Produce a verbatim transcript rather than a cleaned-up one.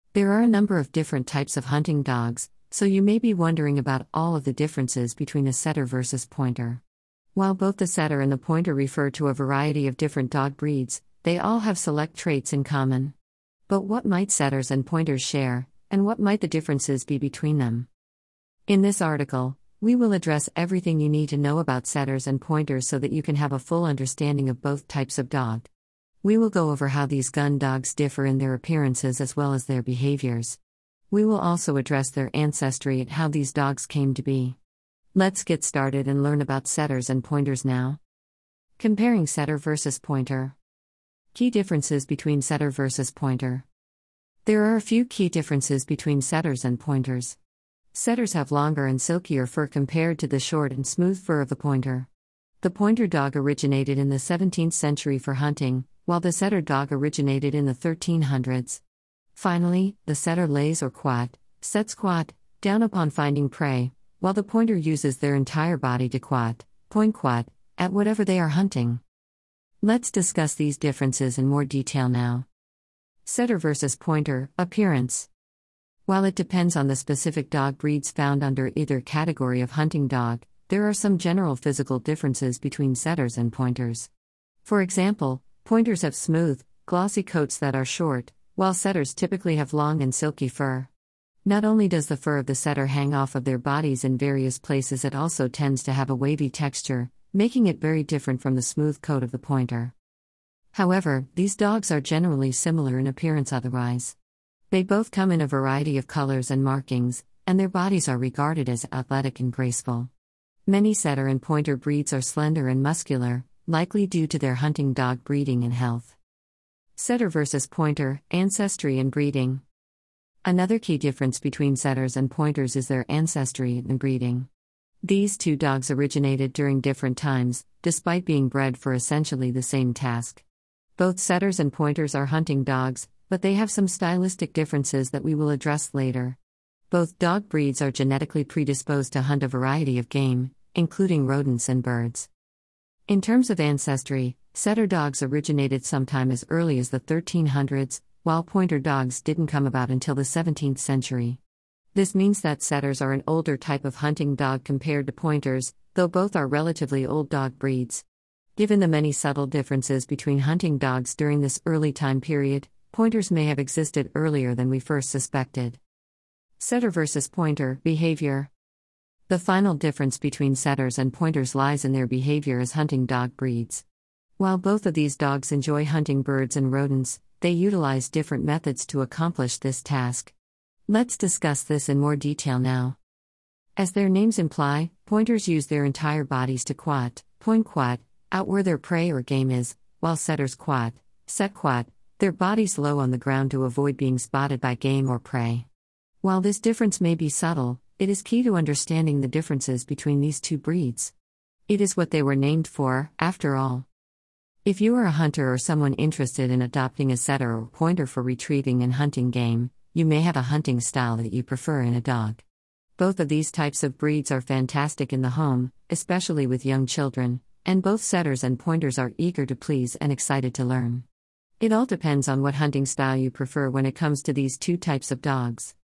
There are a number of different types of hunting dogs, so you may be wondering about all of the differences between a setter versus pointer. While both the setter and the pointer refer to a variety of different dog breeds, they all have select traits in common. But what might setters and pointers share, and what might the differences be between them? In this article, we will address everything you need to know about setters and pointers so that you can have a full understanding of both types of dog. We will go over how these gun dogs differ in their appearances as well as their behaviors. We will also address their ancestry and how these dogs came to be. Let's get started and learn about setters and pointers now. Comparing setter versus pointer. Key differences between setter versus pointer. There are a few key differences between setters and pointers. Setters have longer and silkier fur compared to the short and smooth fur of the pointer. The pointer dog originated in the seventeenth century for hunting, while the setter dog originated in the thirteen hundreds. Finally, the setter lays or quat, sets quat, down upon finding prey, while the pointer uses their entire body to quat, point quat, at whatever they are hunting. Let's discuss these differences in more detail now. Setter versus pointer, appearance. While it depends on the specific dog breeds found under either category of hunting dog, there are some general physical differences between setters and pointers. For example, pointers have smooth, glossy coats that are short, while setters typically have long and silky fur. Not only does the fur of the setter hang off of their bodies in various places, it also tends to have a wavy texture, making it very different from the smooth coat of the pointer. However, these dogs are generally similar in appearance otherwise. They both come in a variety of colors and markings, and their bodies are regarded as athletic and graceful. Many setter and pointer breeds are slender and muscular, likely due to their hunting dog breeding and health. Setter versus pointer, ancestry and breeding. Another key difference between setters and pointers is their ancestry and breeding. These two dogs originated during different times, despite being bred for essentially the same task. Both setters and pointers are hunting dogs, but they have some stylistic differences that we will address later. Both dog breeds are genetically predisposed to hunt a variety of game, including rodents and birds. In terms of ancestry, setter dogs originated sometime as early as the thirteen hundreds, while pointer dogs didn't come about until the seventeenth century. This means that setters are an older type of hunting dog compared to pointers, though both are relatively old dog breeds. Given the many subtle differences between hunting dogs during this early time period, pointers may have existed earlier than we first suspected. Setter versus pointer, behavior. The final difference between setters and pointers lies in their behavior as hunting dog breeds. While both of these dogs enjoy hunting birds and rodents, they utilize different methods to accomplish this task. Let's discuss this in more detail now. As their names imply, pointers use their entire bodies to quat, point quat, out where their prey or game is, while setters quat, set quat, their bodies low on the ground to avoid being spotted by game or prey. While this difference may be subtle, it is key to understanding the differences between these two breeds. It is what they were named for, after all. If you are a hunter or someone interested in adopting a setter or pointer for retrieving and hunting game, you may have a hunting style that you prefer in a dog. Both of these types of breeds are fantastic in the home, especially with young children, and both setters and pointers are eager to please and excited to learn. It all depends on what hunting style you prefer when it comes to these two types of dogs.